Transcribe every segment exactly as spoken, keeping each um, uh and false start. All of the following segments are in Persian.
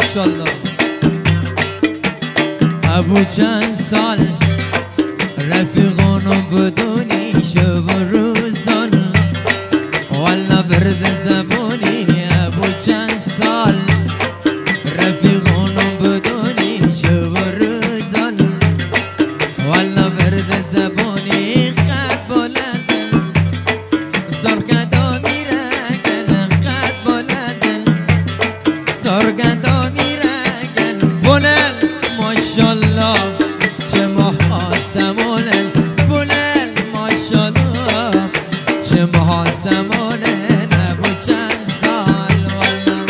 ماشاءالله. ابو چند سال رفیقانو بدونی شب و روزان والا برد زبونی. ابو چند سال رفیقانو بدونی شب و روزان والا برد زبونی. قد بلندن سرگندا میرگن، قد بلندن سرگندا میرگن. بلند ماشاءالله چه ماه آسمانن، بلند ماشاءالله چه ماه آسمانن. ابو چند سال والا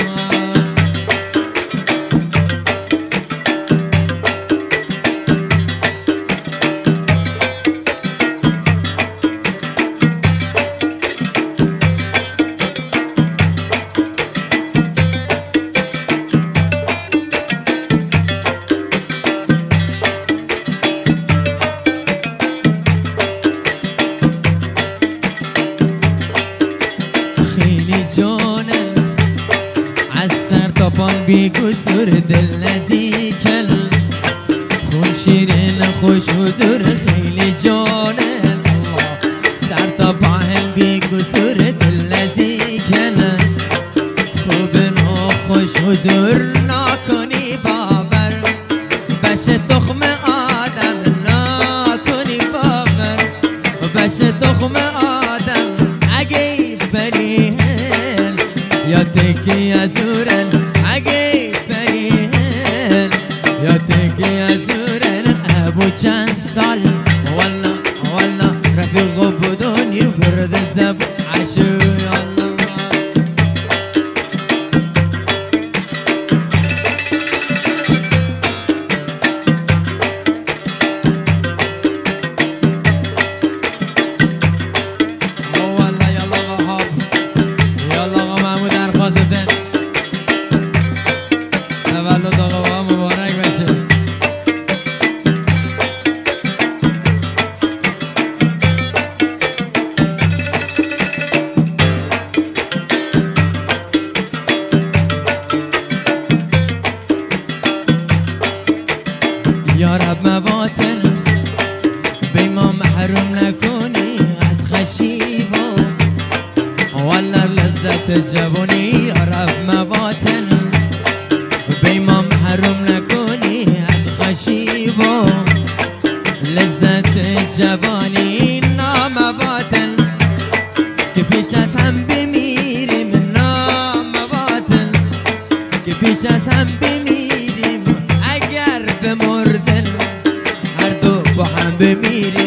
خیلی جانن از سر تا پان بی قصور، دل نزدیکن خون شیرین خوش حضور. خیلی جانن سر تا پان بی قصور، دل نزدیکن خوبن و خوش حضور. نکنی باور بشه تخم آدم، نکنی باور بشه تخم آدم. اگه بریهن یا تکی ازورن، اگه بریهن یا تکی ازورن. ابو چند سال والا والا رفیق بدونی برد زب عشو. یالله تولد آقا با مبارک بشه. یا رب مواتن بی ما محروم نکنی از خشیبا والا لذت جوانی. یا رب مواتن بی ما محروم نکنی از خشیبا لذت جوانی. نامواتن که پیش از هم بمیریم، نامواتن که پیش از هم بمیریم. اگر بمردن هر دو با هم بمیریم.